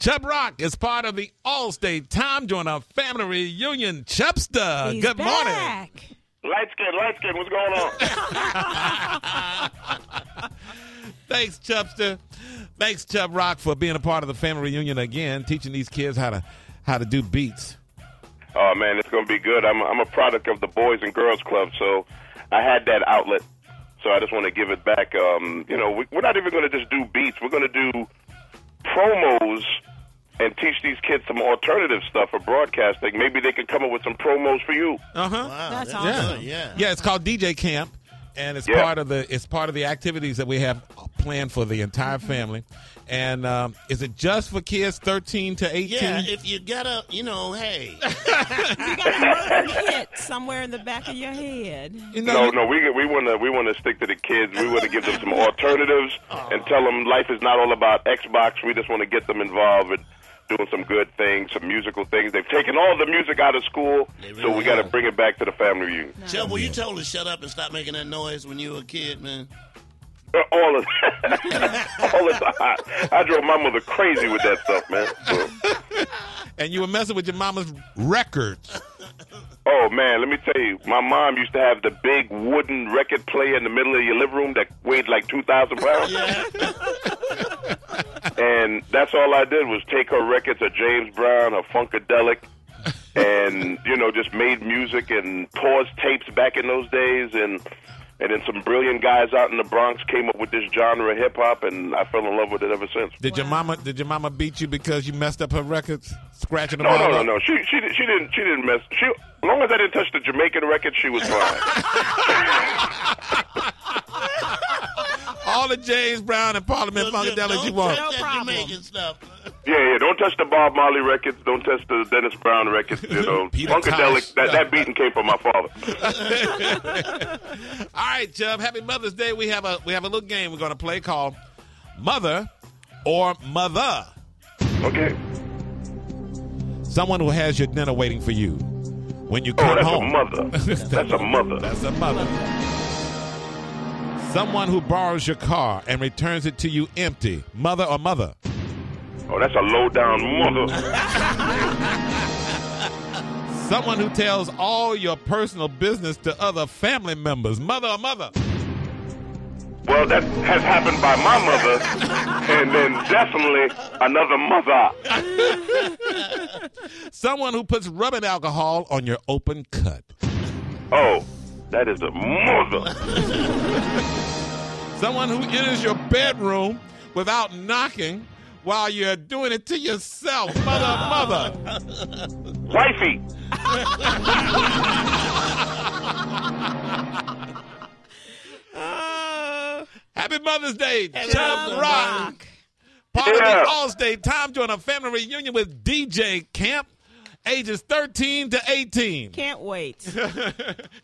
Chubb Rock is part of the All-State Time during a family reunion. Chubster, He's good morning. back. Light skin, what's going on? Thanks, Chubster. Thanks, Chubb Rock, for being a part of the family reunion again, teaching these kids how to do beats. Oh, man, it's going to be good. I'm a product of the Boys and Girls Club, so I had that outlet. So I just want to give it back. We're not even going to just do beats. We're going to do promos and teach these kids some alternative stuff for broadcasting. Maybe they can come up with some promos for you. Uh-huh. Wow, that's awesome. Yeah, it's called DJ Camp, and it's part of the activities that we have planned for the entire family. And is it just for kids 13 to 18? Yeah, if you gotta, hey. You got a murder hit somewhere in the back of your head. No, we want to stick to the kids. We want to give them some alternatives and tell them life is not all about Xbox. We just want to get them involved with doing some good things, some musical things. They've taken all the music out of school, so we got to bring it back to the family reunion. Chubb, were you told to shut up and stop making that noise when you were a kid, man? All of all the time. I drove my mother crazy with that stuff, man. So. And you were messing with your mama's records. Oh, man, let me tell you, my mom used to have the big wooden record player in the middle of your living room that weighed like 2,000 pounds. Yeah. And that's all I did was take her records of James Brown, her Funkadelic, and, just made music and paused tapes back in those days. And then some brilliant guys out in the Bronx came up with this genre of hip-hop, and I fell in love with it ever since. Did your mama beat you because you messed up her records, scratching them all up? No. She didn't mess. As long as I didn't touch the Jamaican record, she was fine. All the James Brown and Parliament Funkadelics you want. No problem. Jamaican stuff. Yeah. Don't touch the Bob Marley records. Don't touch the Dennis Brown records. Funkadelic. That beating came from my father. All right, Chubb. Happy Mother's Day. We have a little game we're going to play called Mother or Mother. Okay. Someone who has your dinner waiting for you when you come home. That's a mother. That's a mother. That's a mother. Someone who borrows your car and returns it to you empty. Mother or mother? Oh, that's a low-down mother. Someone who tells all your personal business to other family members. Mother or mother? Well, that has happened by my mother, and then definitely another mother. Someone who puts rubbing alcohol on your open cut. Oh, that is a mother. Someone who enters your bedroom without knocking while you're doing it to yourself. Mother. Wifey. Happy Mother's Day, Chubb Rock. Part of the All-State Time during a family reunion with DJ Camp, ages 13 to 18. Can't wait.